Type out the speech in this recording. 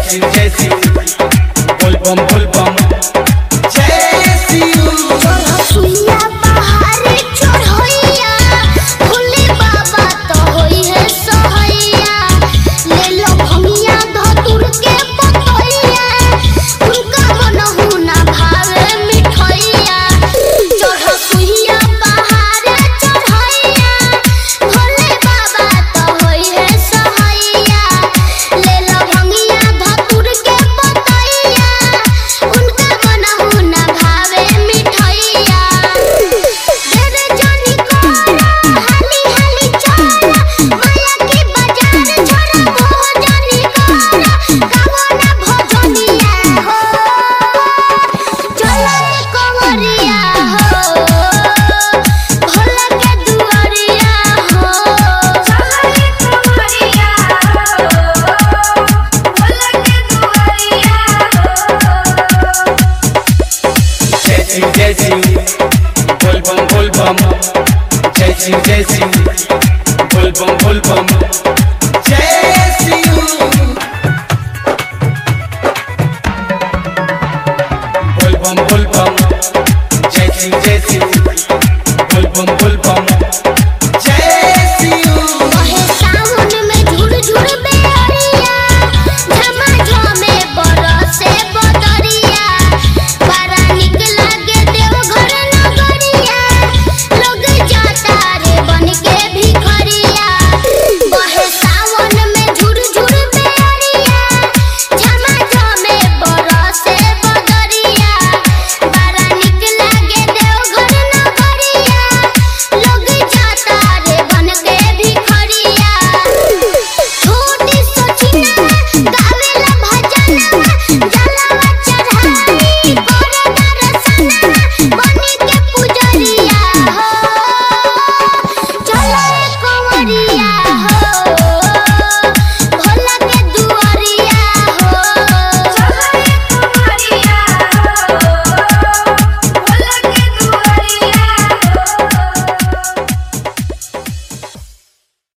जय शिव बोल बम जय शिव। सुइया पहाड़ी चढ़ैया भोले बाबा तो होई है सहैया। ले लो भंगिया धतुर के पतैया उनका मनहु ना भावे मिठैया। चढ़ सुइया पहाड़ी चढ़ैया भोले बाबा तो होई है सहैया। ले लो भंगिया धतुर के पतैया उनका मनहु ना भावे मिठैया। देवे जानी कोरा हाली हाली चोरा माया की बाजार छोरा मोह जानी कोरा गावो ना भजनिया हो। चला के कंवरिया हो भोला के दुआरिया हो। चला के कंवरिया हो भोला के दुआरिया हो। जय शिव बोल बम जय शिव बोल बम जय शिव बोल बम जय शिव बोल बम